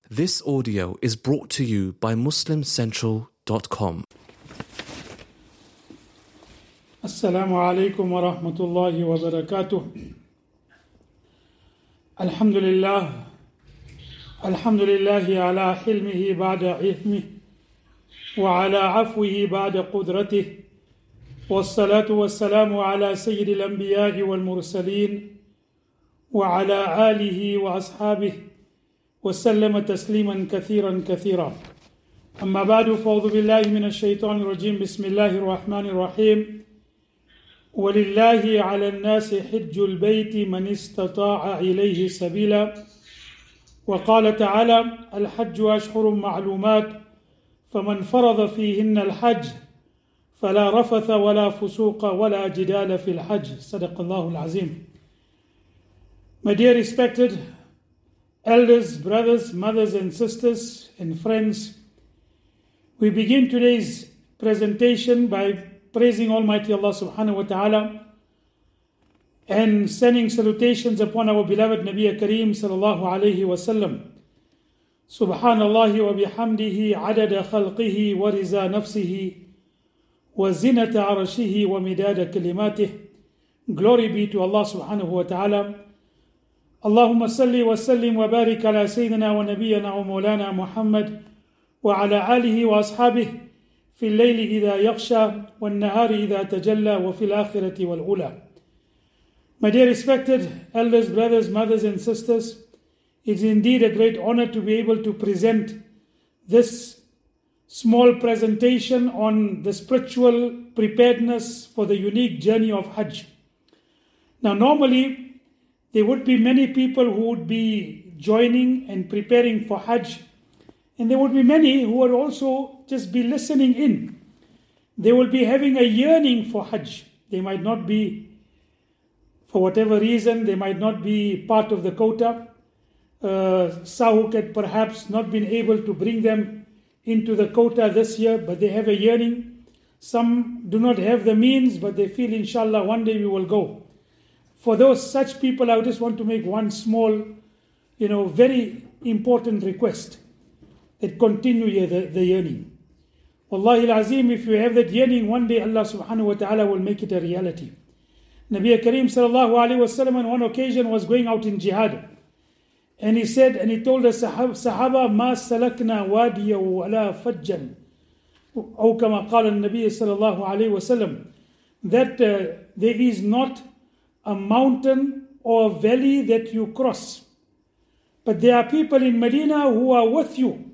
This audio is brought to you by MuslimCentral.com. Assalamu alaikum wa rahmatullahi wa barakatuh. Alhamdulillah. Alhamdulillahi ala hilmihi ba'da ilmih wa ala afwihi ba'da qudratih. والصلاة والسلام على سيد الأنبياء والمرسلين وعلى آله وأصحابه وسلم تسليما كثيرا كثيرا. أما بعد فأعوذ بالله من الشيطان الرجيم. بسم الله الرحمن الرحيم. ولله على الناس حج البيت من استطاع إليه سبيلا. وقال تعالى: الحج أشهر معلومات فمن فرض فيهن الحج فلا رفث ولا فسوق ولا جدال في الحج. صدق الله العظيم. My dear respected elders, brothers, mothers and sisters and friends, we begin today's presentation by praising Almighty Allah subhanahu wa ta'ala and sending salutations upon our beloved Nabi Kareem sallallahu alayhi wa sallam. Subhanallahi wa bihamdihi adada khalqihi wa riza nafsihi wa zinata arashihi wa midada kalimatih. Glory be to Allah subhanahu wa ta'ala. Allahumma salli wa sallim wa barik ala Sayyidina wa Nabiyyina wa Mawlana Muhammad wa ala alihi wa ashabihi fi al-layli idha yaghsha wa an-nahari idha tajalla wa fil akhirati wal ula. My dear respected elders, brothers, mothers and sisters, it is indeed a great honor to be able to present this small presentation on the spiritual preparedness for the unique journey of Hajj. Now normally, there would be many people who would be joining and preparing for Hajj, and there would be many who would also just be listening in. They will be having a yearning for Hajj. They might not be, for whatever reason, they might not be part of the quota. Sahuk had perhaps not been able to bring them into the quota this year, but they have a yearning. Some do not have the means, but they feel, inshallah, one day we will go. For such people, I just want to make one small, very important request, that continue the yearning. Wallahi al-Azim, if you have that yearning, one day Allah subhanahu wa ta'ala will make it a reality. Nabi Kareem sallallahu alayhi wa sallam on one occasion was going out in jihad. And he said, and he told the Sahaba, ما سلكنا واديا ولا فجا, أو كما قال النبي صلى الله عليه وسلم, that there is not a mountain or a valley that you cross, but there are people in Medina who are with you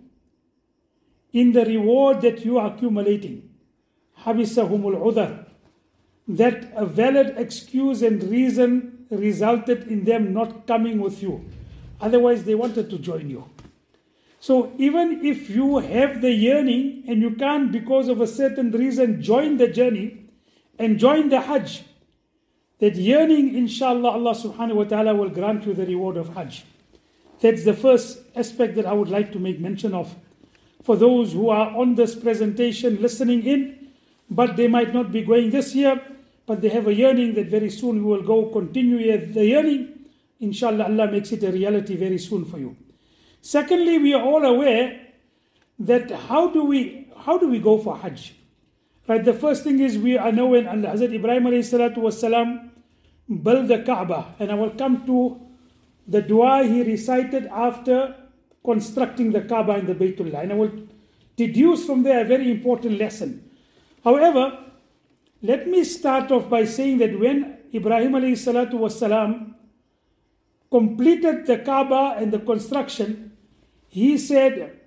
in the reward that you are accumulating. Habisahumul udhar, that a valid excuse and reason resulted in them not coming with you. Otherwise, they wanted to join you. So even if you have the yearning and you can't, because of a certain reason, join the journey and join the Hajj, that yearning, inshallah, Allah subhanahu wa ta'ala will grant you the reward of Hajj. That's the first aspect that I would like to make mention of. For those who are on this presentation listening in, but they might not be going this year, but they have a yearning that very soon we will go continue the yearning. Inshallah, Allah makes it a reality very soon for you. Secondly, we are all aware that how do we go for Hajj? Right, the first thing is we are knowing Allah Hazrat Ibrahim alayhi salatu wasalam built the Kaaba, and I will come to the dua he recited after constructing the Kaaba and the Baytullah, and I will deduce from there a very important lesson. However, let me start off by saying that when Ibrahim alayhi salatu wasalam completed the Kaaba and the construction, he said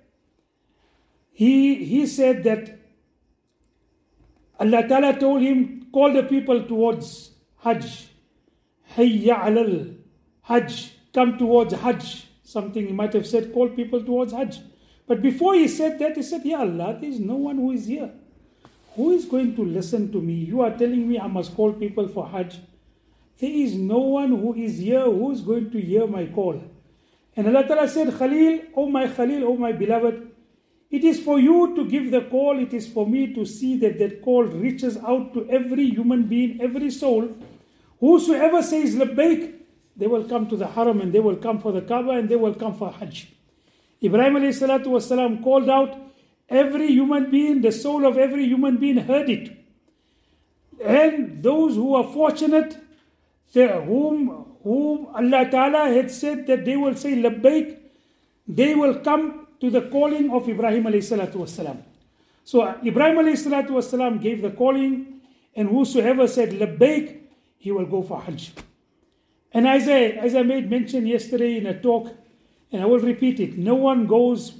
that Allah Ta'ala told him, call the people towards Hajj. Hayya alal Hajj, come towards Hajj. Something he might have said, call people towards Hajj. But before he said that, he said, Ya Allah, there is no one who is here. Who is going to listen to me? You are telling me I must call people for Hajj. There is no one who is here who is going to hear my call. And Allah Ta'ala said, Khalil, oh my beloved, it is for you to give the call. It is for me to see that that call reaches out to every human being, every soul. Whosoever says labbaik, they will come to the haram and they will come for the Kaaba and they will come for Hajj. Ibrahim alayhi salatu wasalam called out every human being, the soul of every human being heard it. And those who are fortunate, whom Allah Ta'ala had said that they will say labbaik, they will come to the calling of Ibrahim alayhi salatu wasalam. So Ibrahim alayhi salatu wasalam gave the calling, and whosoever said labbaik, he will go for Hajj. And as I made mention yesterday in a talk, and I will repeat it, no one goes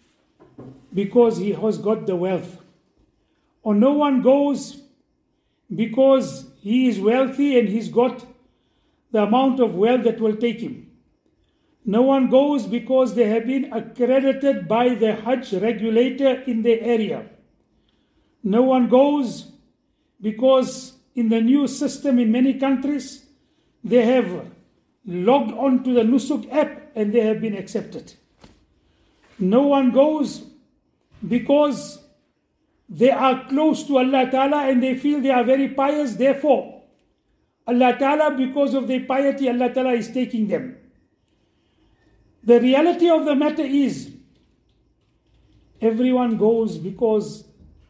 because he has got the wealth. Or no one goes because he is wealthy and he's got the amount of wealth that will take him. No one goes because they have been accredited by the Hajj regulator in their area. No one goes because in the new system in many countries, they have logged on to the Nusuk app and they have been accepted. No one goes because they are close to Allah Ta'ala and they feel they are very pious, therefore Allah Ta'ala, because of their piety, Allah Ta'ala is taking them. The reality of the matter is, everyone goes because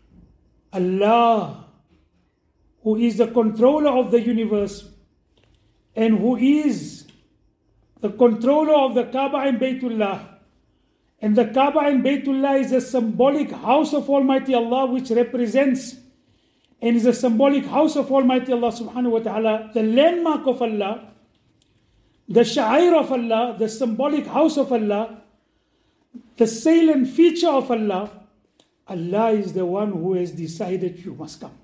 Allah, who is the controller of the universe and who is the controller of the Kaaba and Baytullah, and the Kaaba and Baytullah is a symbolic house of Almighty Allah which represents and is a symbolic house of Almighty Allah subhanahu wa ta'ala, the landmark of Allah, the sha'air of Allah, the symbolic house of Allah, the salient feature of Allah. Allah is the one who has decided you must come.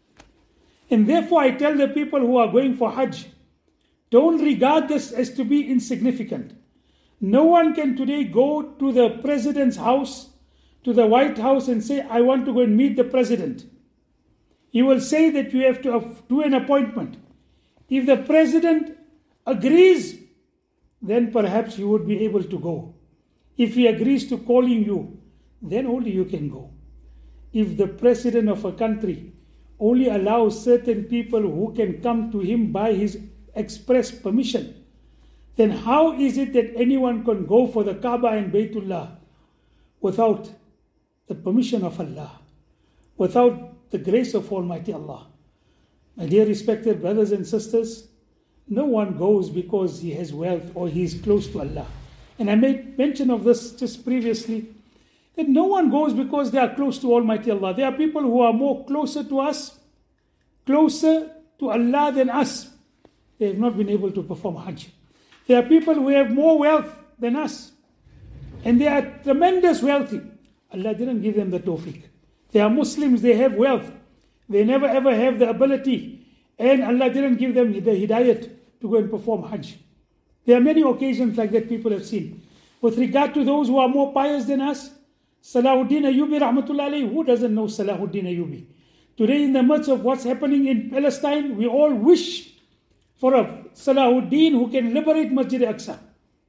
And therefore I tell the people who are going for Hajj, don't regard this as to be insignificant. No one can today go to the president's house, to the White House, and say, I want to go and meet the president. He will say that you have to do an appointment. If the president agrees, then perhaps you would be able to go. If he agrees to calling you, then only you can go. If the president of a country only allows certain people who can come to him by his express permission, then how is it that anyone can go for the Kaaba and Baytullah without the permission of Allah, without the grace of Almighty Allah? My dear respected brothers and sisters, no one goes because he has wealth or he is close to Allah. And I made mention of this just previously, that no one goes because they are close to Almighty Allah. There are people who are more closer to us, closer to Allah than us. They have not been able to perform Hajj. There are people who have more wealth than us, and they are tremendous wealthy. Allah didn't give them the tawfiq. They are Muslims, they have wealth. They never ever have the ability, and Allah didn't give them the hidayat to go and perform Hajj. There are many occasions like that people have seen. With regard to those who are more pious than us, Salahuddin Ayyubi rahmatullah alayhi, who doesn't know Salahuddin Ayyubi? Today in the midst of what's happening in Palestine, we all wish for a Salahuddin who can liberate Masjid Aqsa.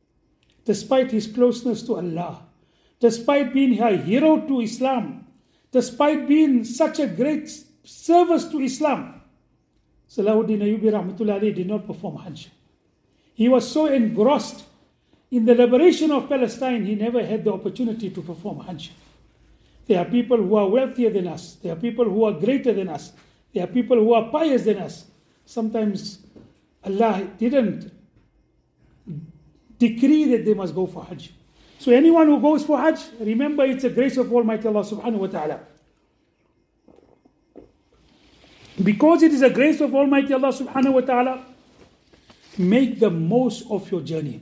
Despite his closeness to Allah, despite being a hero to Islam, despite being such a great service to Islam, Salahuddin Ayyubi rahmatullah alayhi did not perform Hajj. He was so engrossed in the liberation of Palestine, he never had the opportunity to perform Hajj. There are people who are wealthier than us. There are people who are greater than us. There are people who are pious than us. Sometimes Allah didn't decree that they must go for Hajj. So anyone who goes for Hajj, remember it's a grace of Almighty Allah subhanahu wa ta'ala. Because it is a grace of Almighty Allah subhanahu wa ta'ala, make the most of your journey.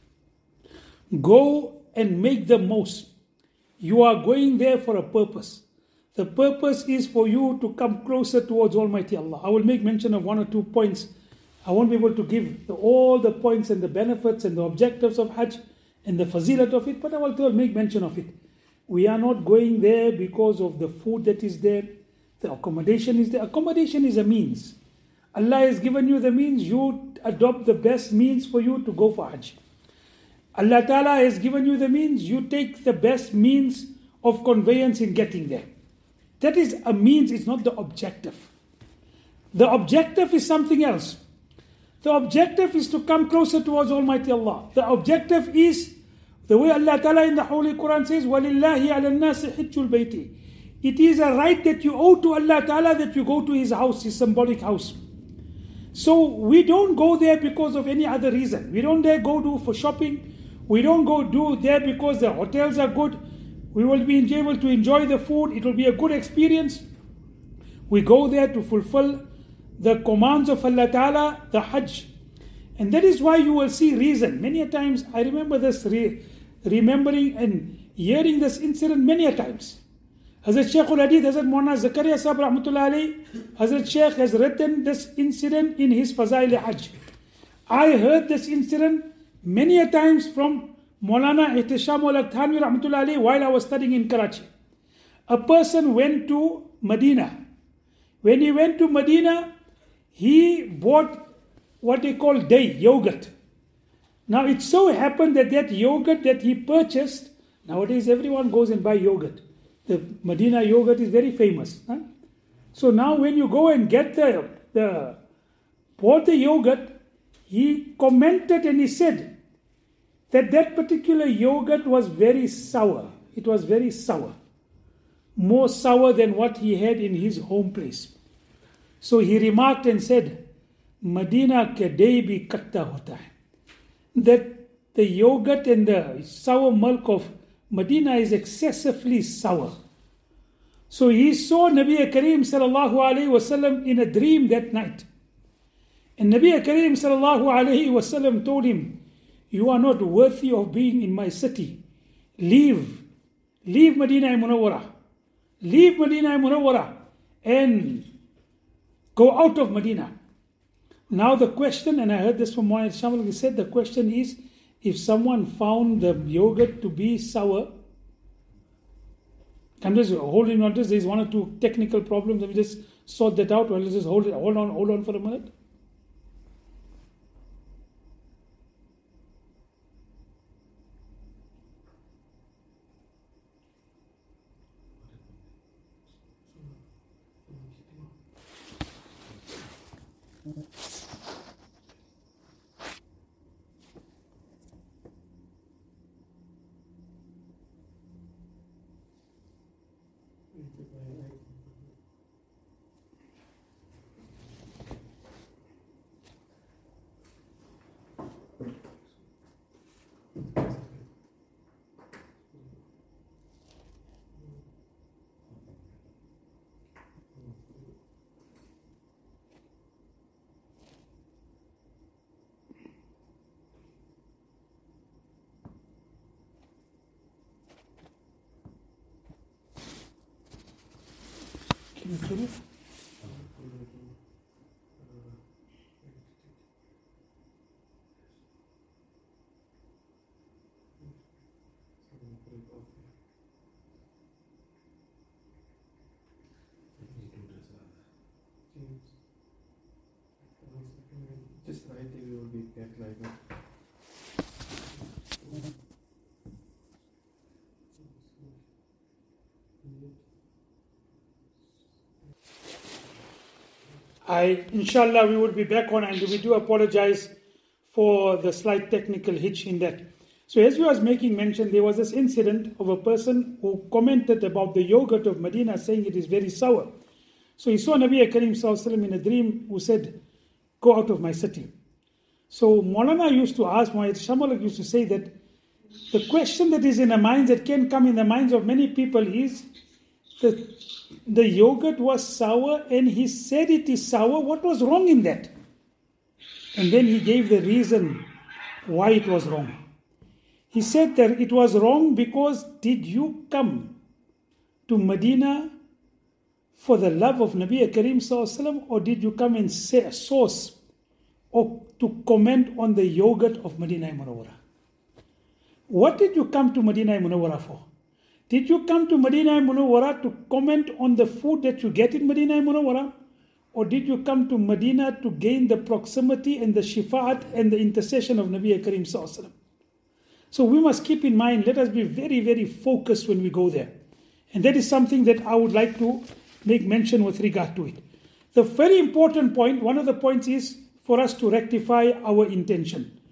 Go and make the most. You are going there for a purpose. The purpose is for you to come closer towards Almighty Allah. I will make mention of one or two points. I won't be able to give all the points and the benefits and the objectives of Hajj and the fazilat of it, but I will make mention of it. We are not going there because of the food that is there. The accommodation is there. Accommodation is a means. Allah has given you the means. You adopt the best means for you to go for Hajj. Allah Ta'ala has given you the means. You take the best means of conveyance in getting there. That is a means, it's not the objective. The objective is something else. The objective is to come closer towards Almighty Allah. The objective is The way Allah Ta'ala in the Holy Quran says, وَلِلَّهِ عَلَى النَّاسِ حِجُّ الْبَيْتِ. It is a right that you owe to Allah Ta'ala that you go to His house, His symbolic house. So we don't go there because of any other reason. We don't there go do for shopping. We don't go do there because the hotels are good. We will be able to enjoy the food. It will be a good experience. We go there to fulfill the commands of Allah Ta'ala, the Hajj. And that is why you will see reason. Many a times, I remember this, remembering and hearing this incident many a times. Hazrat Shaykh al-Hadith, Hazrat Maulana Zakaria Sahib Rahmatullah Alayhi, Hazrat Shaykh has written this incident in his Fazail Hajj. I heard this incident many a times from Maulana Ihtisham al-Thanwi Rahmatullah Alayhi while I was studying in Karachi. A person went to Medina. When he went to Medina, he bought what they call dahi, yogurt. Now it so happened that yogurt that he purchased, nowadays everyone goes and buy yogurt. The Medina yogurt is very famous. Huh? So now when you go and get bought the yogurt, he commented and he said that particular yogurt was very sour. It was very sour. More sour than what he had in his home place. So he remarked and said, Medina ke dahi bhi katta hota hai. That the yogurt and the sour milk of Medina is excessively sour. So he saw Nabi Kareem sallallahu alayhi wasallam in a dream that night. And Nabi Kareem sallallahu alayhi wasallam told him, you are not worthy of being in my city. Leave Medina Munawwara. Leave Medina Munawwara and go out of Medina. Now the question, and I heard this from Muhammad Shamal, he said the question is, if someone found the yogurt to be sour, I'm just holding on to this, there's one or two technical problems, let me just sort that out, or let's just hold on for a minute. Can you feel it? Just right, you will be back like that. Inshallah, we will be back on, and we do apologize for the slight technical hitch in that. So as you was making mention, there was this incident of a person who commented about the yogurt of Medina, saying it is very sour. So he saw Nabi Kareem Sallallahu Alaihi Wasallam in a dream who said, go out of my city. So Maulana used to ask, Muhammad Shamal used to say that the question that is in the minds, that can come in the minds of many people is, the yogurt was sour and he said it is sour. What was wrong in that? And then he gave the reason why it was wrong. He said that it was wrong because did you come to Medina for the love of Nabi Kareem Sallallahu Alaihi Wasallam, or did you come and say a source or to comment on the yogurt of Medina Munawwara? What did you come to Medina Munawwara for? Did you come to Medina Munawwara to comment on the food that you get in Medina Munawwara? Or did you come to Medina to gain the proximity and the shifa'at and the intercession of Nabi Kareem Sallallahu Alaihi Wasallam? So we must keep in mind, let us be very, very focused when we go there. And that is something that I would like to make mention with regard to it. The very important point, one of the points is for us to rectify our intention.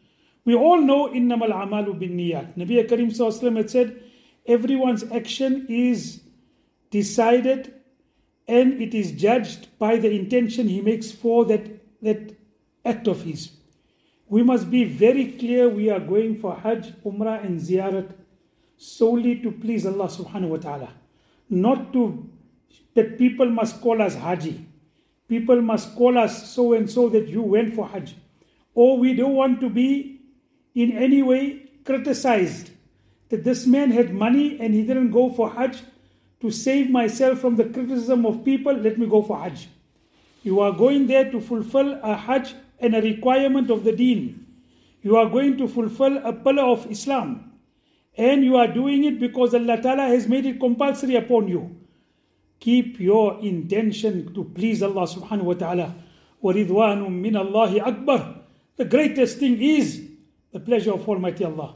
We all know innamal amalu bin niyat. Nabi Karim Sallallahu Alaihi Wasallam had said, everyone's action is decided and it is judged by the intention he makes for that act of his. We must be very clear we are going for Hajj, Umrah and Ziyarat solely to please Allah subhanahu wa ta'ala. Not to that people must call us Haji. People must call us so and so that you went for Hajj. Or we don't want to be in any way criticized that this man had money and he didn't go for Hajj. To save myself from the criticism of people, let me go for Hajj. You are going there to fulfill a Hajj and a requirement of the deen. You are going to fulfill a pillar of Islam. And you are doing it because Allah Ta'ala has made it compulsory upon you. Keep your intention to please Allah subhanahu wa ta'ala. وَرِضْوَانٌ مِّنَ اللَّهِ أَكْبَرُ. The greatest thing is the pleasure of Almighty Allah.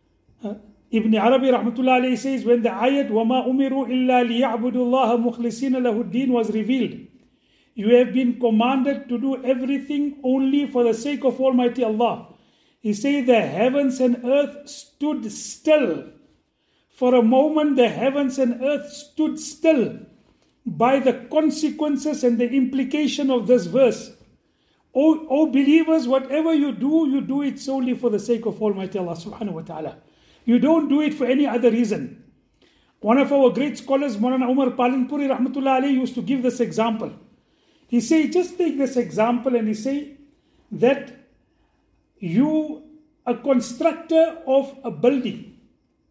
Ibn Arabi rahmatullah alayhi says, when the ayat وَمَا أُمِرُوا إِلَّا لِيَعْبُدُوا اللَّهَ مُخْلِصِينَ لَهُ الدِّينَ was revealed. You have been commanded to do everything only for the sake of Almighty Allah. He says the heavens and earth stood still. For a moment the heavens and earth stood still by the consequences and the implication of this verse. O believers, whatever you do it solely for the sake of Almighty Allah subhanahu wa ta'ala. You don't do it for any other reason. One of our great scholars, Maulana Umar Palanpuri rahmatullah alayhi, used to give this example. He say, just take this example and he say that you, a constructor of a building,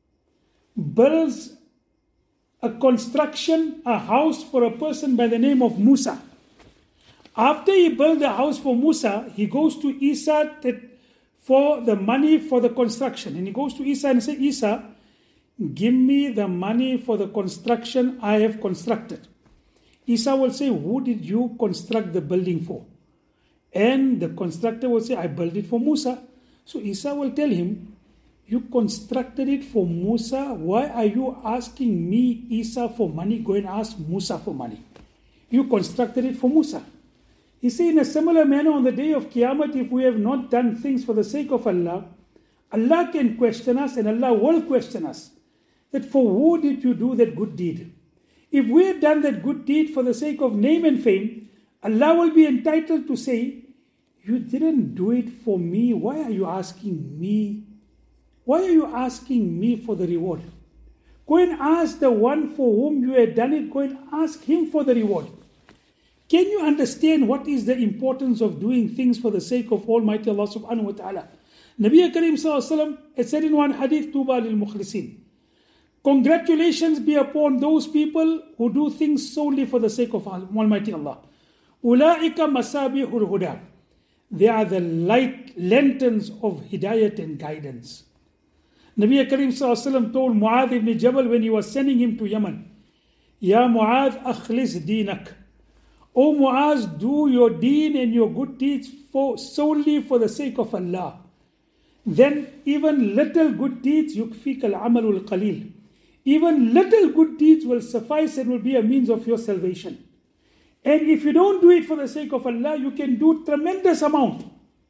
builds a construction, a house for a person by the name of Musa. After he built the house for Musa, he goes to Isa for the money for the construction. And he goes to Isa and says, Isa, give me the money for the construction I have constructed. Isa will say, who did you construct the building for? And the constructor will say, I built it for Musa. So Isa will tell him, you constructed it for Musa. Why are you asking me, Isa, for money? Go and ask Musa for money. You constructed it for Musa. He said, in a similar manner, on the day of Qiyamah, if we have not done things for the sake of Allah, Allah can question us and Allah will question us. That for who did you do that good deed? If we had done that good deed for the sake of name and fame, Allah will be entitled to say, you didn't do it for me. Why are you asking me? Why are you asking me for the reward? Go and ask the one for whom you had done it. Go and ask him for the reward. Can you understand what is the importance of doing things for the sake of Almighty Allah subhanahu wa ta'ala? Nabi Karim Sallallahu Alaihi Wasallam had said in one hadith, Tuba lil mukhlisin. Congratulations be upon those people who do things solely for the sake of Almighty Allah. Ulaika masabihul huda. They are the light lanterns of hidayat and guidance. Nabi Karim Sallallahu Alaihi Wasallam told Mu'adh ibn Jabal when he was sending him to Yemen, Ya Mu'adh akhlis dinak. O Mu'az, do your deen and your good deeds solely for the sake of Allah. Then even little good deeds, yukfik al-amalul qalil. Even little good deeds will suffice and will be a means of your salvation. And if you don't do it for the sake of Allah, you can do tremendous amount.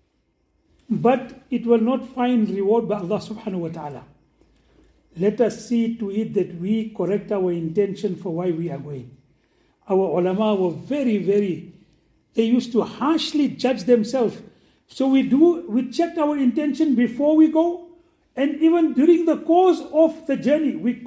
But it will not find reward by Allah subhanahu wa ta'ala. Let us see to it that we correct our intention for why we are going. Our ulama were very, they used to harshly judge themselves. So we checked our intention before we go, and even during the course of the journey, we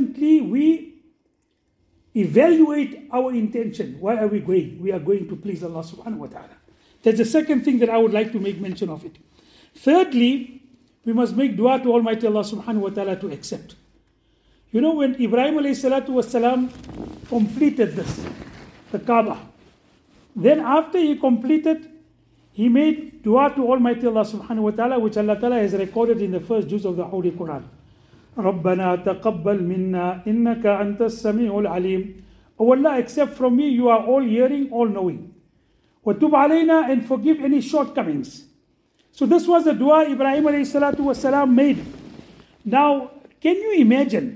evaluate our intention. Why are we going? We are going to please Allah subhanahu wa ta'ala. That's the second thing that I would like to make mention of it. Thirdly, we must make dua to Almighty Allah subhanahu wa ta'ala to accept. You know, when Ibrahim alayhi salatu wasalam completed this, the Kaaba, then after he completed, he made dua to Almighty Allah subhanahu wa ta'ala, which Allah ta'ala has recorded in the first juz of the Holy Quran. رَبَّنَا تَقَبَّلْ مِنَّا إِنَّكَ أَنْتَ السَّمِيعُ الْعَلِيمُ. O Allah, accept from me, you are all hearing, all knowing. وَتُبْ عَلَيْنَا, and forgive any shortcomings. So this was the dua Ibrahim alayhi salatu wasalam made. Now, can you imagine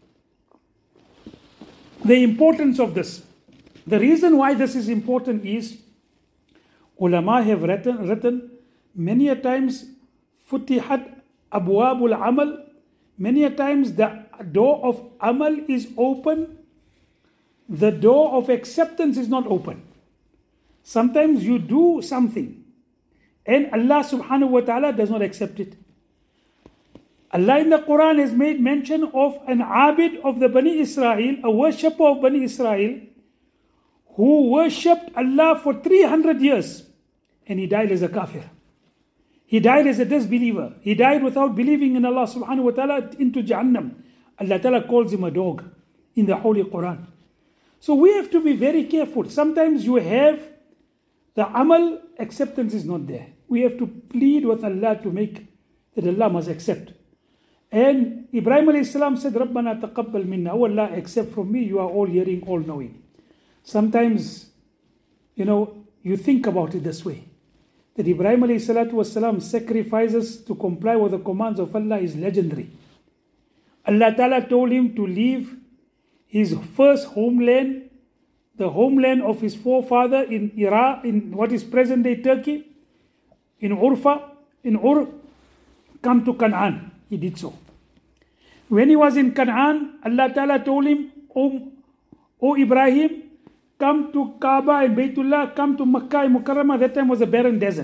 the importance of this? The reason why this is important is ulama have written many a times Futihat abwabul amal. Many a times the door of amal is open, the door of acceptance is not open. Sometimes you do something and Allah subhanahu wa ta'ala does not accept it. Allah in the Quran has made mention of an abid of the Bani Israel, a worshipper of Bani Israel, who worshipped Allah for 300 years and he died as a kafir. He died as a disbeliever. He died without believing in Allah subhanahu wa ta'ala into Jahannam. Allah ta'ala calls him a dog in the Holy Quran. So we have to be very careful. Sometimes you have the amal, acceptance is not there. We have to plead with Allah to make that Allah must accept. And Ibrahim alayhi salam said, Rabbana taqabbal minna. Oh Allah, accept from me, you are all hearing, all knowing. Sometimes, you think about it this way. That Ibrahim alayhi salatu wasalam sacrifices to comply with the commands of Allah is legendary. Allah Ta'ala told him to leave his first homeland, the homeland of his forefather in Iraq, in what is present day Turkey, in Ur, come to Canaan. He did so. When he was in Canaan, Allah Ta'ala told him, O Ibrahim, come to Kaaba and Baytullah, come to Makkah and Mukarramah. That time was a barren desert.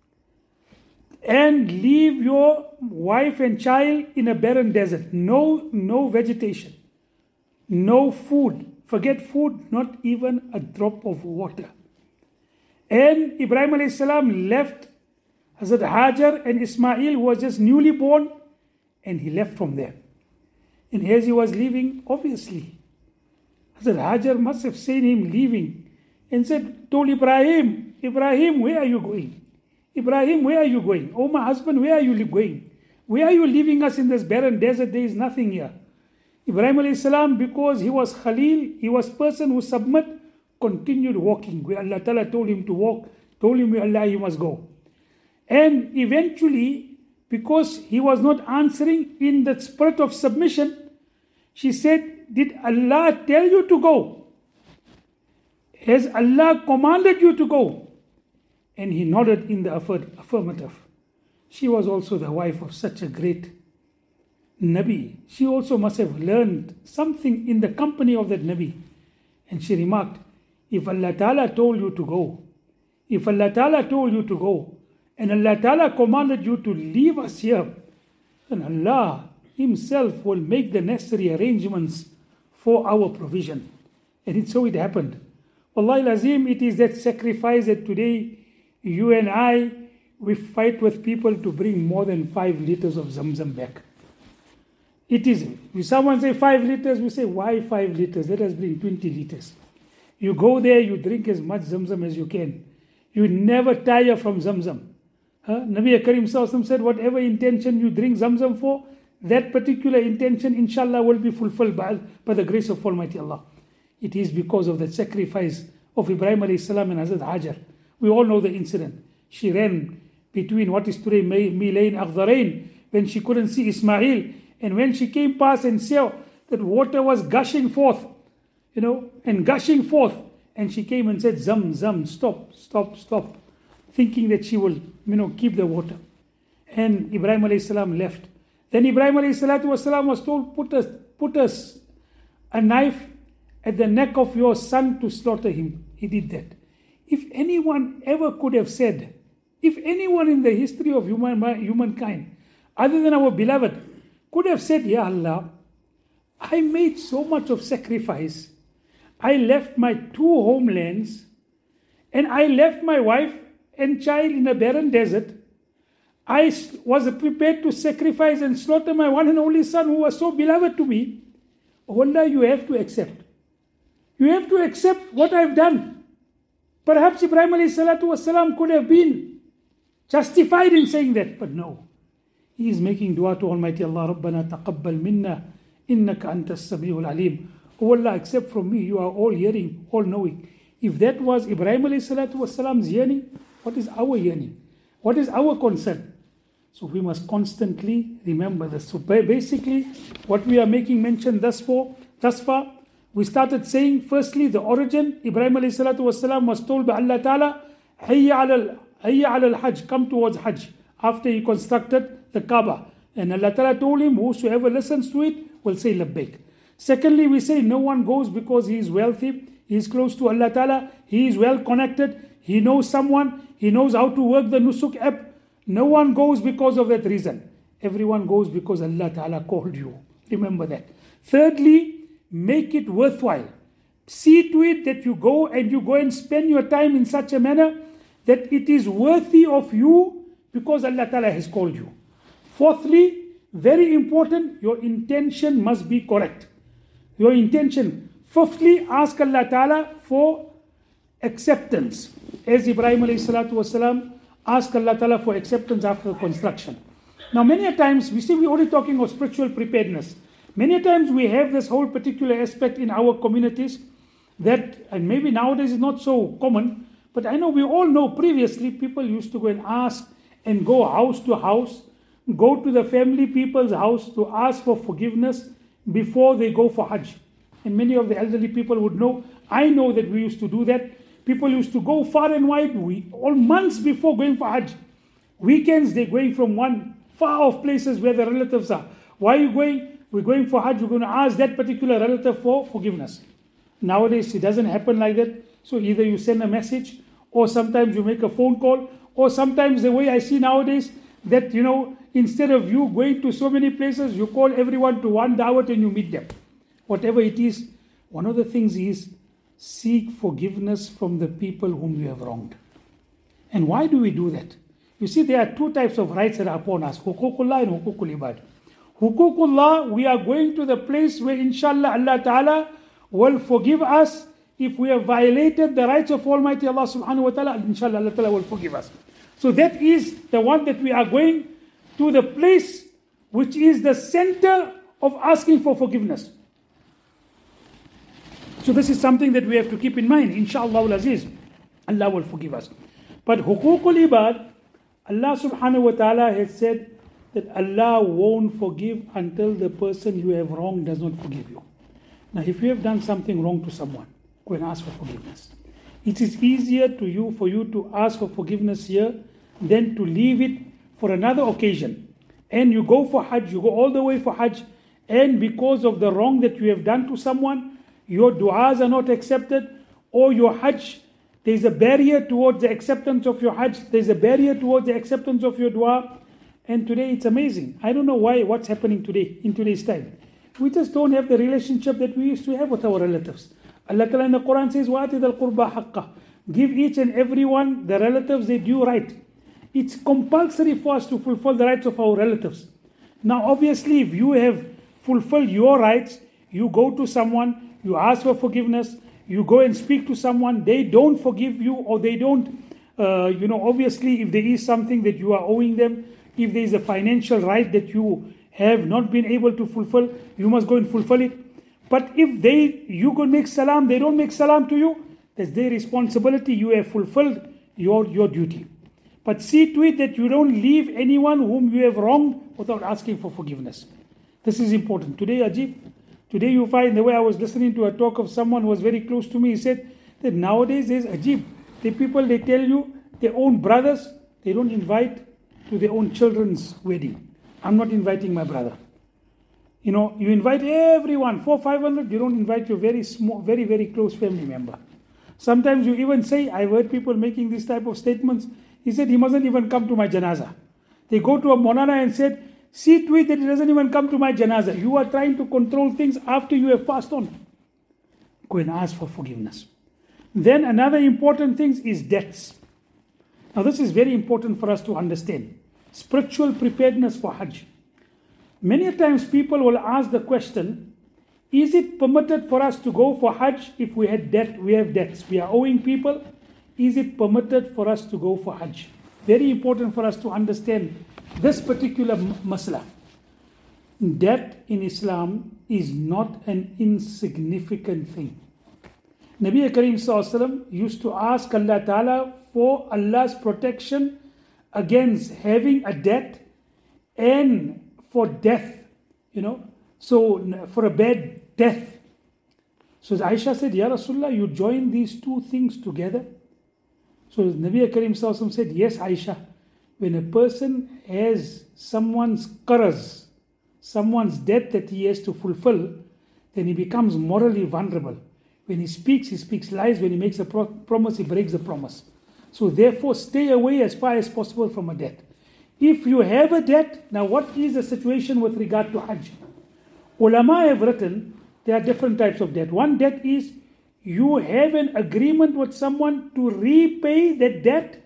And leave your wife and child in a barren desert. No vegetation. No food. Forget food, not even a drop of water. And Ibrahim alayhi salam left Hazrat Hajar and Ismail, who was just newly born, and he left from there. And as he was leaving, obviously, Hazrat Hajar must have seen him leaving and told Ibrahim, where are you going? Ibrahim, where are you going? Oh, my husband, where are you going? Where are you leaving us in this barren desert? There is nothing here. Ibrahim alayhi salam, because he was Khalil, he was person who continued walking. Where Allah Ta'ala told him to walk, told him where Allah he must go. And eventually, because he was not answering in the spirit of submission, she said, did Allah tell you to go? Has Allah commanded you to go? And he nodded in the affirmative. She was also the wife of such a great Nabi. She also must have learned something in the company of that Nabi. And she remarked, if Allah Ta'ala told you to go, and Allah Ta'ala commanded you to leave us here, then Allah Himself will make the necessary arrangements for our provision. And so it happened. Wallahi Lazim, it is that sacrifice that today you and I, we fight with people to bring more than 5 liters of Zamzam back. It is. If someone say 5 liters, we say, why 5 liters? Let us bring 20 liters. You go there, you drink as much Zamzam as you can. You never tire from Zamzam. Nabi Karim Sallallahu said, whatever intention you drink Zamzam for, that particular intention, inshallah, will be fulfilled by the grace of Almighty Allah. It is because of the sacrifice of Ibrahim alayhi salam and Hazrat Hajar. We all know the incident. She ran between what is today Milayn Aghdarain, when she couldn't see Ismail. And when she came past and saw that water was gushing forth, and gushing forth, and she came and said, Zam, stop, thinking that she will, keep the water. And Ibrahim alayhi salam left. Then Ibrahim alayhi salatu wasalam was told, put a knife at the neck of your son to slaughter him. He did that. If anyone ever could have said, if anyone in the history of humankind, other than our beloved, could have said, Ya Allah, I made so much of sacrifice. I left my 2 homelands, and I left my wife and child in a barren desert. I was prepared to sacrifice and slaughter my one and only son who was so beloved to me. Oh Allah, you have to accept. You have to accept what I've done. Perhaps Ibrahim alayhi salatu wasalam could have been justified in saying that, but no. He is making dua to Almighty Allah, Rabbana taqabbal minna, innaka antas sami'ul alim. Oh Allah, accept from me, you are all hearing, all knowing. If that was Ibrahim alayhi salatu wasalam's yearning, what is our yearning? What is our concern? So we must constantly remember this. So basically, what we are making mention thus far, we started saying, firstly, the origin. Ibrahim alayhi salatu wasalam was told by Allah Ta'ala, Hayya ala al-Hajj, come towards Hajj. after he constructed the Kaaba. And Allah Ta'ala told him, whosoever listens to it will say labbaik. Secondly, we say no one goes because he is wealthy, he is close to Allah Ta'ala, he is well connected, he knows someone, he knows how to work the Nusuk app. No one goes because of that reason. Everyone goes because Allah Ta'ala called you. Remember that. Thirdly, make it worthwhile. See to it that you go and spend your time in such a manner that it is worthy of you because Allah Ta'ala has called you. Fourthly, very important, your intention must be correct. Your intention. Fifthly, ask Allah Ta'ala for acceptance. As Ibrahim alayhi salatu wasalam asked Allah Ta'ala for acceptance after construction. Now many a times, we see we're only talking of spiritual preparedness. Many a times we have this whole particular aspect in our communities that, and maybe nowadays is not so common, but I know we all know previously people used to go and ask and go house to house, go to the family people's house to ask for forgiveness before they go for Hajj. And many of the elderly people would know, I know that we used to do that. People used to go far and wide, all months before going for Hajj. Weekends, they're going from one far off places where the relatives are. Why are you going? We're going for Hajj, we're going to ask that particular relative for forgiveness. Nowadays, it doesn't happen like that. So either you send a message, or sometimes you make a phone call, or sometimes the way I see nowadays, that, instead of you going to so many places, you call everyone to one dawat and you meet them. Whatever it is, one of the things is, seek forgiveness from the people whom you have wronged. And why do we do that? You see, there are two types of rights that are upon us, huququllah and huququl ibad. Huququllah, we are going to the place where inshallah Allah Ta'ala will forgive us if we have violated the rights of Almighty Allah Subhanahu wa Ta'ala. Inshallah Allah Ta'ala will forgive us. So that is the one that we are going to the place which is the center of asking for forgiveness. So this is something that we have to keep in mind. Inshallah al-Aziz, Allah will forgive us. But huququl ibad, Allah Subhanahu wa Ta'ala has said that Allah won't forgive until the person you have wronged does not forgive you. Now, if you have done something wrong to someone, go and ask for forgiveness. It is easier for you to ask for forgiveness here than to leave it for another occasion. And you go for Hajj, you go all the way for Hajj, and because of the wrong that you have done to someone, your du'as are not accepted, or your Hajj, there is a barrier towards the acceptance of your Hajj, there is a barrier towards the acceptance of your dua. And today it's amazing. I don't know what's happening today, in today's time. We just don't have the relationship that we used to have with our relatives. Allah Ta'ala in the Quran says, وَآتِ ذَا الْقُرْبَى حَقَّهُ. Give each and every one the relatives their due right. It's compulsory for us to fulfill the rights of our relatives. Now obviously if you have fulfilled your rights, you go to someone, you ask for forgiveness, you go and speak to someone, they don't forgive you, or they don't, obviously if there is something that you are owing them, if there is a financial right that you have not been able to fulfill, you must go and fulfill it. But if you go make salam, they don't make salam to you, that's their responsibility. You have fulfilled your duty. But see to it that you don't leave anyone whom you have wronged without asking for forgiveness. This is important. Today you find, the way I was listening to a talk of someone who was very close to me, he said that nowadays there's ajib. The people, they tell you, their own brothers, they don't invite to their own children's wedding. I'm not inviting my brother. You invite everyone, 400-500, you don't invite your very small, very, very close family member. Sometimes you even say, I've heard people making this type of statements, he said he mustn't even come to my janazah. They go to a Maulana and said, see to it that he doesn't even come to my janazah. You are trying to control things after you have passed on. Go and ask for forgiveness. Then another important thing is debts. Now this is very important for us to understand. Spiritual preparedness for Hajj. Many times people will ask the question, is it permitted for us to go for Hajj if we have debts? We are owing people. Is it permitted for us to go for Hajj? Very important for us to understand this particular masla. Debt in Islam is not an insignificant thing. Nabi Kareem Sallallahu Alaihi Wasallam used to ask Allah Ta'ala for Allah's protection against having a debt and for death, so for a bad death. So Aisha said, Ya Rasulullah, you join these two things together? So Nabi Kareem Sallallahu Alaihi Wasallam said, yes Aisha, when a person has someone's qaraz, someone's debt that he has to fulfill, then he becomes morally vulnerable. When he speaks lies. When he makes a promise, he breaks the promise. So therefore, stay away as far as possible from a debt. If you have a debt, now what is the situation with regard to Hajj? Ulama have written, there are different types of debt. One debt is, you have an agreement with someone to repay that debt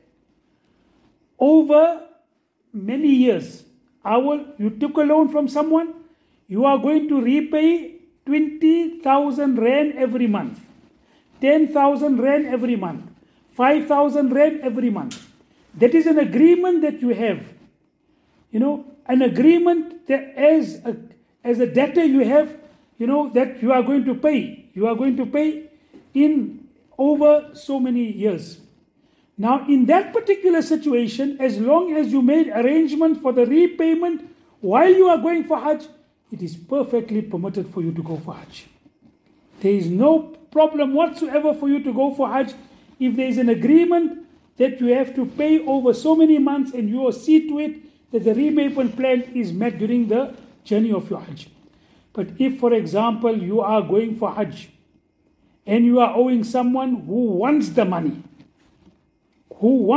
over many years. You took a loan from someone, you are going to repay 20,000 rand every month, 10,000 rand every month, 5,000 rand every month. That is an agreement that you have. An agreement that as a debtor you have, that you are going to pay. You are going to pay in over so many years. Now, in that particular situation, as long as you made arrangements for the repayment while you are going for Hajj, it is perfectly permitted for you to go for Hajj. There is no problem whatsoever for you to go for Hajj if there is an agreement that you have to pay over so many months and you will see to it that the repayment plan is met during the journey of your Hajj. But if, for example, you are going for Hajj and you are owing someone who wants the money, who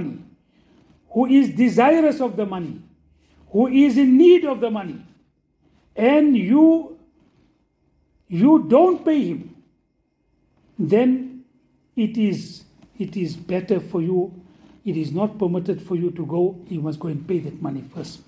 is desirous of the money, who is in need of the money, and you don't pay him, then it is better for you. It is not permitted for you to go. You must go and pay that money first,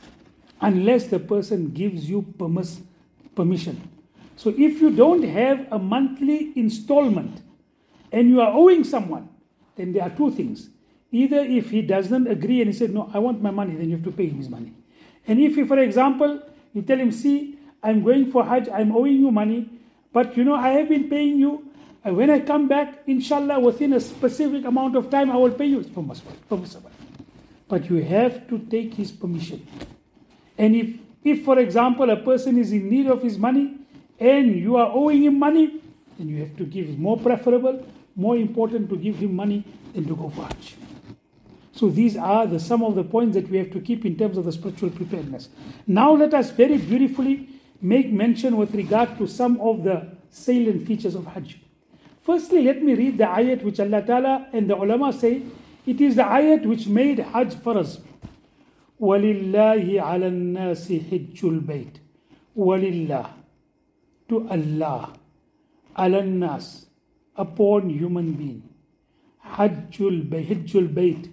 unless the person gives you permission. So if you don't have a monthly installment and you are owing someone, then there are two things. Either if he doesn't agree and he said, no, I want my money, then you have to pay him his money. And if you, for example, you tell him, see, I'm going for Hajj, I'm owing you money, but I have been paying you. And when I come back, inshallah, within a specific amount of time, I will pay you. It's permissible. But you have to take his permission. And if, for example, a person is in need of his money and you are owing him money, then you have to give him. More preferable, more important to give him money than to go for Hajj. So these are some of the points that we have to keep in terms of the spiritual preparedness. Now let us very beautifully make mention with regard to some of the salient features of Hajj. Firstly, let me read the ayat which Allah Ta'ala and the ulama say, it is the ayat which made Hajj farz. وَلِلَّهِ عَلَى النَّاسِ حِجُّ الْبَيْتِ وَلِلَّهِ, to Allah, عَلَى النَّاسِ, upon human being, Hajjul Bayt,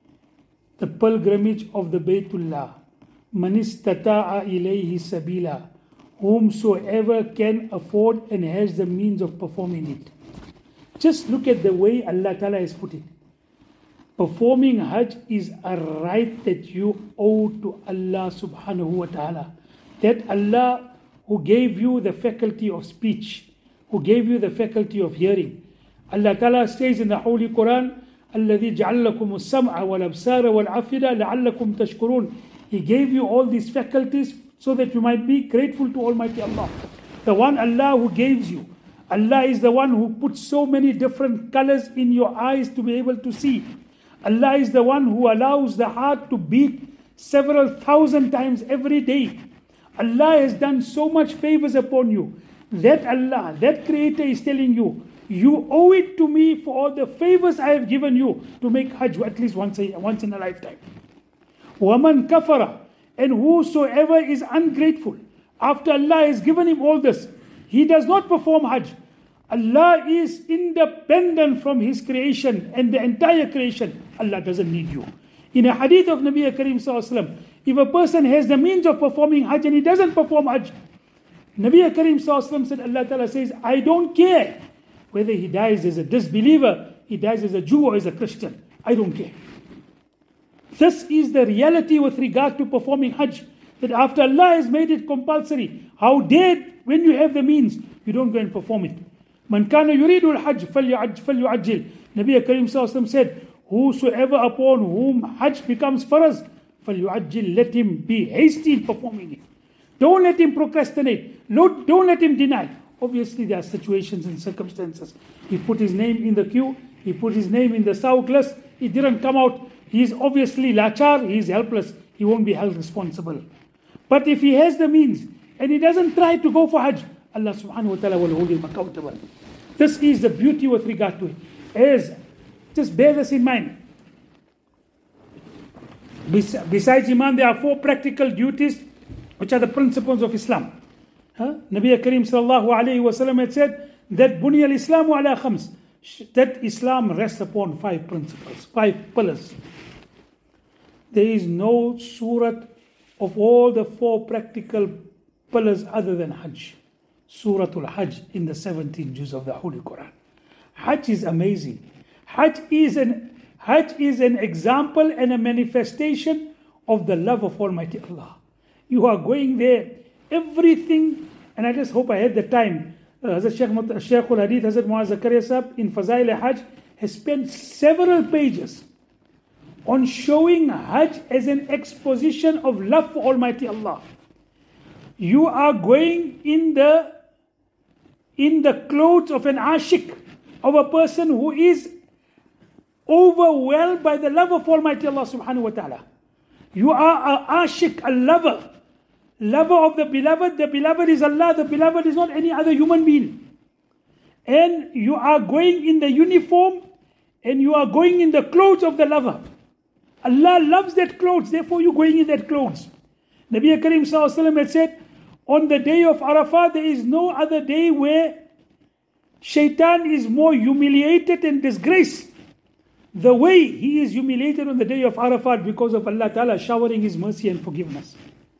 the pilgrimage of the Baytullah, man istata'a ilayhi sabila, whomsoever can afford and has the means of performing it. Just look at the way Allah Ta'ala has put it. Performing Hajj is a right that you owe to Allah Subhanahu wa Ta'ala. That Allah who gave you the faculty of speech, who gave you the faculty of hearing. Allah Ta'ala says in the Holy Quran, الَّذِي جَعَلَّكُمُ السَّمْعَ وَالْأَبْصَارَ وَالْأَفْئِدَةَ لَعَلَّكُمْ تَشْكُرُونَ. He gave you all these faculties so that you might be grateful to Almighty Allah. The one Allah who gives you. Allah is the one who puts so many different colors in your eyes to be able to see. Allah is the one who allows the heart to beat several thousand times every day. Allah has done so much favors upon you. That Allah, that Creator is telling you, you owe it to me for all the favors I have given you to make Hajj at least once in a lifetime. وَمَنْ كَفَرَ, and whosoever is ungrateful, after Allah has given him all this, he does not perform Hajj. Allah is independent from His creation and the entire creation. Allah doesn't need you. In a hadith of Nabi Kareem Sallallahu Alaihi Wasallam, if a person has the means of performing Hajj and he doesn't perform Hajj, Nabi Kareem Sallallahu Alaihi Wasallam said, Allah Ta'ala says, I don't care whether he dies as a disbeliever, he dies as a Jew or as a Christian. I don't care. This is the reality with regard to performing Hajj. That after Allah has made it compulsory, how dare when you have the means, you don't go and perform it. Man kana yuridu al-hajj falyu'ajjil. Nabi Kareem Sallallahu Alaihi Wasallam said, whosoever upon whom Hajj becomes farz, falyu'ajjil, let him be hasty in performing it. Don't let him procrastinate. Don't let him deny. Obviously there are situations and circumstances. He put his name in the queue, he put his name in the south list, he didn't come out. He is obviously lachar, he is helpless, he won't be held responsible. But if he has the means and he doesn't try to go for Hajj, Allah subhanahu wa ta'ala will hold him accountable. This is the beauty with regard to it. Just bear this in mind. Besides Iman, there are 4 practical duties which are the principles of Islam. Nabi Kareem sallallahu alayhi wa sallam had said that Bunya al-Islamu ala khams, that Islam rests upon 5 principles, 5 pillars. There is no surah of all the 4 practical pillars other than Hajj. Suratul Hajj in the 17 juz of the Holy Quran. Hajj is amazing. Hajj is an example and a manifestation of the love of Almighty Allah. You are going there, everything, and I just hope I had the time. Hazrat Shaykh al-Hadith, Hazrat Muaz Zakaria Sahib in Fazail Hajj has spent several pages on showing Hajj as an exposition of love for Almighty Allah. You are going in the clothes of an ashik, of a person who is overwhelmed by the love of Almighty Allah subhanahu wa ta'ala. You are a ashik, a lover of the beloved. The beloved is Allah, the beloved is not any other human being. And you are going in the uniform and you are going in the clothes of the lover. Allah loves that clothes, therefore you're going in that clothes. Nabi Kareem sallallahu alaihi wasallam had said, on the day of Arafah, there is no other day where Shaitan is more humiliated and disgraced. The way he is humiliated on the day of Arafat because of Allah Ta'ala showering His mercy and forgiveness.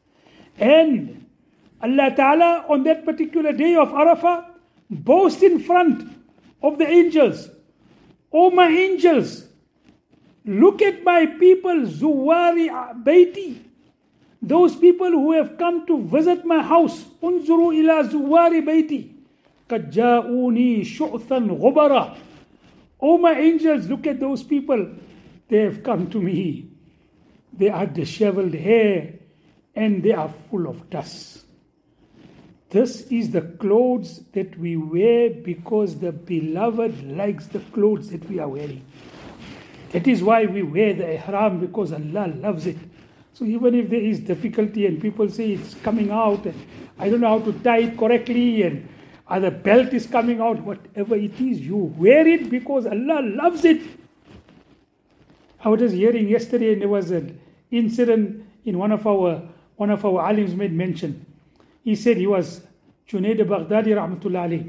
And Allah Ta'ala on that particular day of Arafah boasts in front of the angels. Oh my angels, look at my people, Zuwari Baiti. Those people who have come to visit my house. Unzuru ila Zuwari Baiti. Qad ja'uni shu'than ghubara. Oh my angels, look at those people. They have come to me. They are disheveled hair and they are full of dust. This is the clothes that we wear because the beloved likes the clothes that we are wearing. That is why we wear the ihram, because Allah loves it. So even if there is difficulty and people say it's coming out and I don't know how to tie it correctly and the belt is coming out, whatever it is, you wear it because Allah loves it. I was just hearing yesterday, and there was an incident in one of our alims made mention. He said he was Junaid Baghdadi rahmatullah alayhi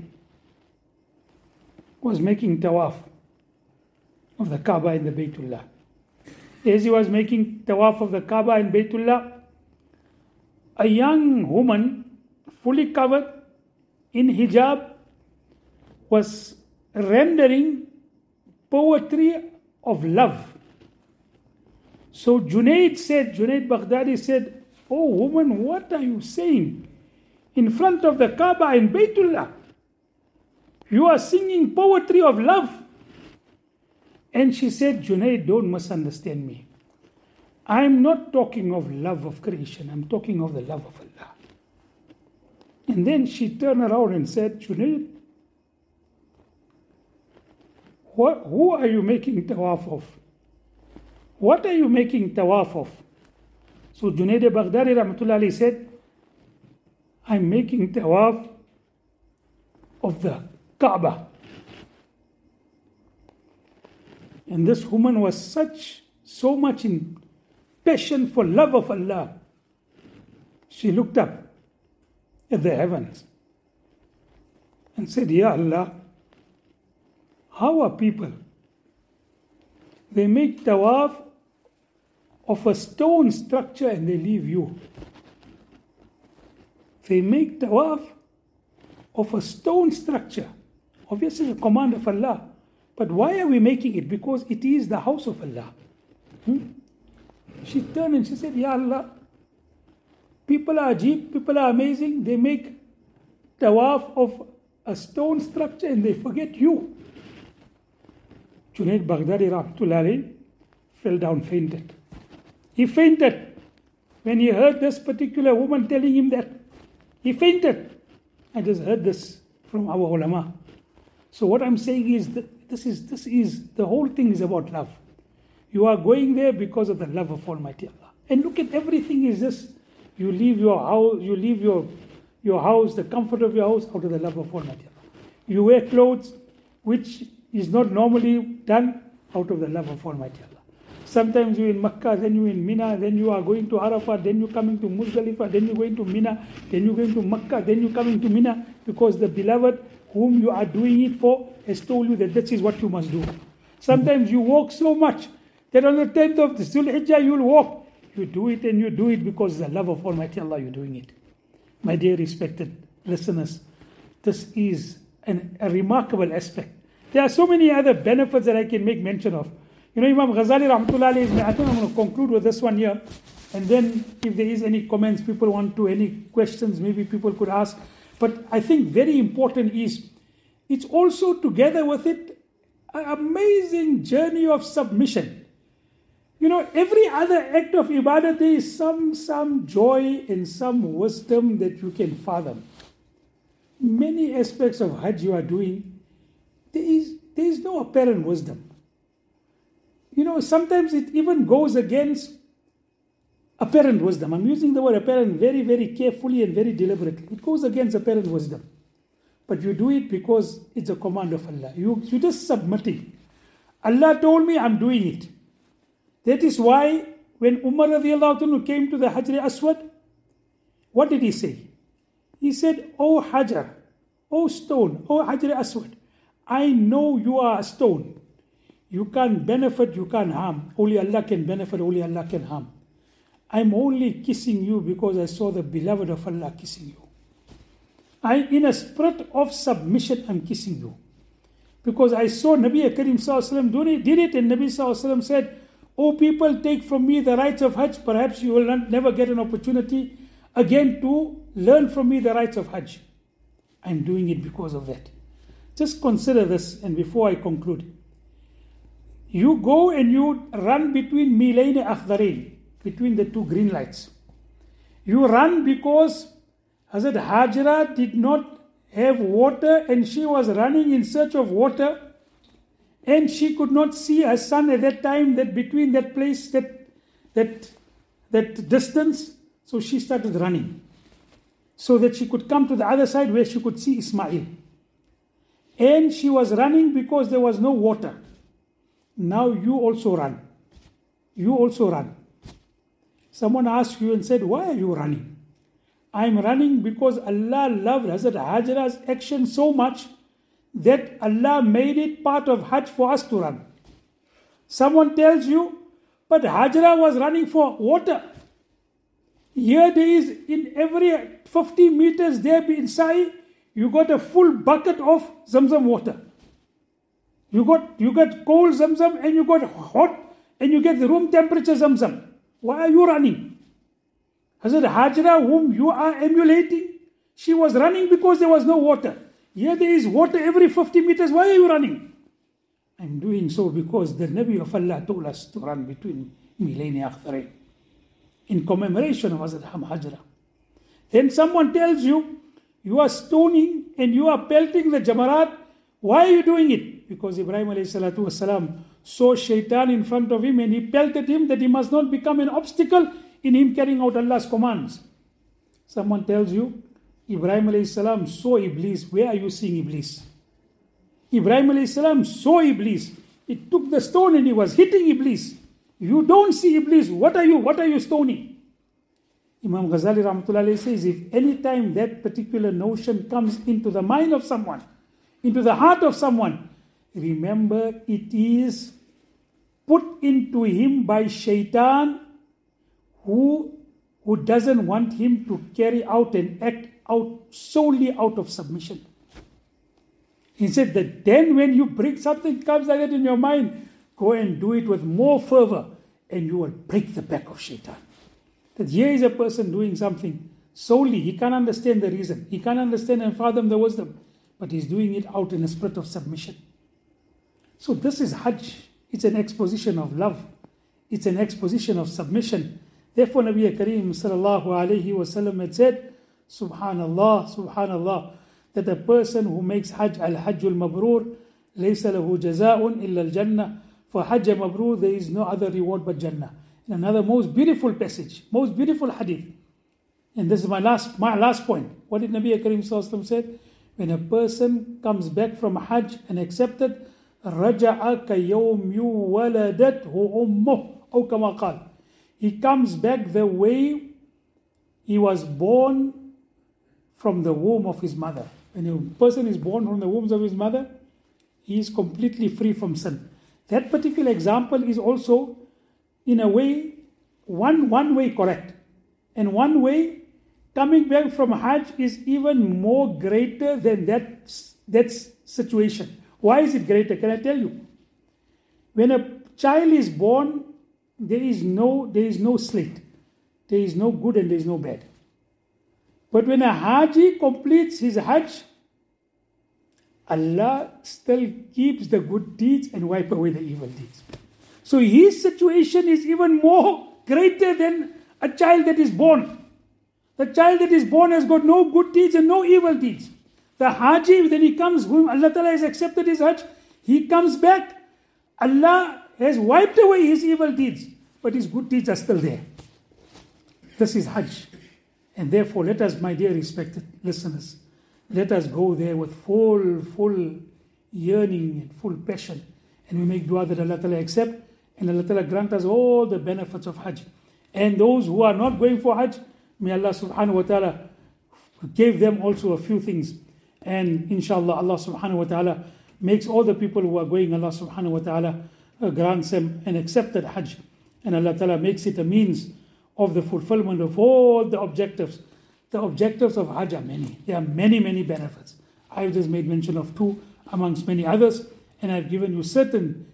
was making tawaf of the Kaaba and the Baytullah. As he was making tawaf of the Kaaba and Baytullah, a young woman, fully covered in hijab, was rendering poetry of love. So Junaid Baghdadi said, oh woman, what are you saying? In front of the Kaaba and Baytullah, you are singing poetry of love. And she said, Junaid, don't misunderstand me. I'm not talking of love of creation, I'm talking of the love of Allah. And then she turned around and said, Junaid, who are you making tawaf of? What are you making tawaf of? So Junaid Baghdadi rahmatullah alayhi said, I'm making tawaf of the Kaaba. And this woman was so much in passion for love of Allah. She looked up at the heavens and said, Ya Allah, how are people? They make tawaf of a stone structure and they leave you. They make tawaf of a stone structure. Obviously the command of Allah. But why are we making it? Because it is the house of Allah. She turned and she said, Ya Allah, people are ajib, people are amazing. They make tawaf of a stone structure and they forget you. Junaid Baghdadi rahmatullahi fell down, fainted. He fainted when he heard this particular woman telling him that. He fainted. I just heard this from our ulama. So what I'm saying is that this is the whole thing is about love. You are going there because of the love of Almighty Allah. And look at everything is this. You leave your house, your house, the comfort of your house, out of the love of Almighty Allah. You wear clothes which is not normally done, out of the love of Almighty Allah. Sometimes you're in Makkah, then you're in Mina, then you are going to Arafah, then you're coming to Muzdalifah, then you're going to Mina, then you're going to Makkah, then you're coming to Mina, because the beloved whom you are doing it for has told you that this is what you must do. Sometimes you walk so much that on the 10th of the Dhul Hijjah you'll walk. You do it and you do it because the love of Almighty Allah you're doing it. My dear respected listeners, this is a remarkable aspect. There are so many other benefits that I can make mention of. You know, Imam Ghazali Rahmatullah Alayhi, I think I'm going to conclude with this one here. And then if there is any comments, people want to, any questions, maybe people could ask. But I think very important is, it's also together with it, an amazing journey of submission. You know, every other act of ibadah, there is some joy and some wisdom that you can fathom. Many aspects of Hajj you are doing, there is no apparent wisdom. You know, sometimes it even goes against apparent wisdom. I'm using the word apparent very, very carefully and very deliberately. It goes against apparent wisdom. But you do it because it's a command of Allah. You're just submitting. Allah told me, I'm doing it. That is why when Umar radiallahu anhu came to the Hajar Aswad, what did he say? He said, "O Hajar, O stone, O Hajar Aswad, I know you are a stone. You can't benefit, you can't harm. Only Allah can benefit, only Allah can harm. I'm only kissing you because I saw the beloved of Allah kissing you. In a spirit of submission, I'm kissing you. Because I saw Nabi Karim Sallallahu Alaihi Wasallam did it, and Nabi Sallallahu Alaihi Wasallam said, O people, take from me the rights of Hajj. Perhaps you will never get an opportunity again to learn from me the rights of Hajj. I'm doing it because of that." Just consider this, and before I conclude. You go and you run between Milayn Akhdarain, between the two green lights. You run because Hazrat Hajra did not have water and she was running in search of water, and she could not see her son at that time, that between that place, that distance, so she started running so that she could come to the other side where she could see Ismail. And she was running because there was no water. Now you also run. You also run. Someone asked you and said, "Why are you running?" I'm running because Allah loved Hazrat Hajra's action so much that Allah made it part of Hajj for us to run. Someone tells you, "But Hajra was running for water." Here there is, in every 50 meters there inside, you got a full bucket of Zamzam water. You got cold Zamzam and you got hot and you get the room temperature Zamzam. Why are you running? Hazrat Hajra, whom you are emulating, she was running because there was no water. Here there is water every 50 meters. Why are you running? I'm doing so because the Nabi of Allah told us to run between Milayn Akhdarain in commemoration of Hazrat Hajra. Then someone tells you, you are stoning and you are pelting the Jamarat. Why are you doing it? Because Ibrahim alayhi salatu wasalam saw shaitan in front of him and he pelted him that he must not become an obstacle in him carrying out Allah's commands. Someone tells you, Ibrahim alayhi salam saw Iblis. Where are you seeing Iblis? Ibrahim alayhi salam saw Iblis. He took the stone and he was hitting Iblis. You don't see Iblis. What are you stoning? Imam Ghazali Rahmatullah Alayhi says, if any time that particular notion comes into the mind of someone, into the heart of someone, remember it is put into him by shaitan who doesn't want him to carry out and act out solely out of submission. He said that then when you bring something comes like that in your mind, go and do it with more fervor and you will break the back of shaitan. That here is a person doing something solely, he can't understand the reason, he can't understand and fathom the wisdom, but he's doing it out in a spirit of submission. So this is Hajj. It's an exposition of love. It's an exposition of submission. Therefore Nabi Kareem sallallahu alayhi wasallam had said, Subhanallah, Subhanallah, that the person who makes Hajj al-Hajjul Mabrur, laysa lahu jaza'un illa al-Jannah. For Hajj Mabrur, there is no other reward but Jannah. And another most beautiful passage, most beautiful hadith. And this is my last point. What did Nabi Karim Sallallahu Alaihi Wasallam said? When a person comes back from Hajj and accepted, رَجَعَ كَيَوْمْ يُوَلَدَتْهُ أُمُّهُ أو كما قال. He comes back the way he was born from the womb of his mother. When a person is born from the wombs of his mother, he is completely free from sin. That particular example is also, in a way, one way correct. And one way, coming back from Hajj is even more greater than that situation. Why is it greater? Can I tell you? When a child is born, there is no slate. There is no good and there is no bad. But when a Haji completes his Hajj, Allah still keeps the good deeds and wipe away the evil deeds. So his situation is even more greater than a child that is born. The child that is born has got no good deeds and no evil deeds. The Haji, when he comes, whom Allah Ta'ala has accepted his Hajj, he comes back, Allah has wiped away his evil deeds, but his good deeds are still there. This is Hajj. And therefore, let us, my dear respected listeners, let us go there with full yearning and full passion. And we make dua that Allah Ta'ala accept, and Allah Ta'ala grant us all the benefits of Hajj. And those who are not going for Hajj, may Allah subhanahu wa ta'ala give them also a few things. And inshallah, Allah subhanahu wa ta'ala makes all the people who are going, Allah subhanahu wa ta'ala grants them an accepted Hajj. And Allah Ta'ala makes it a means of the fulfillment of all the objectives. The objectives of Hajj are many. There are many benefits. I've just made mention of two amongst many others. And I've given you certain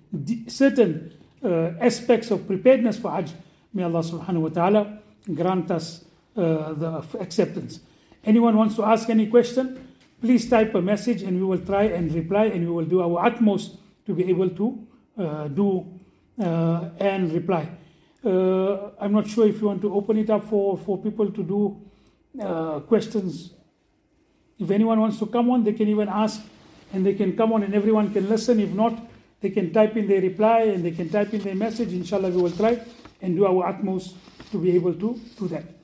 aspects of preparedness for Hajj. May Allah subhanahu wa ta'ala grant us the acceptance. Anyone wants to ask any question, please type a message and we will try and reply, and we will do our utmost to be able to do and reply. I'm not sure if you want to open it up for people to do questions. If anyone wants to come on, they can even ask and they can come on and everyone can listen. If not, they can type in their reply and they can type in their message. Inshallah, we will try and do our utmost to be able to do that.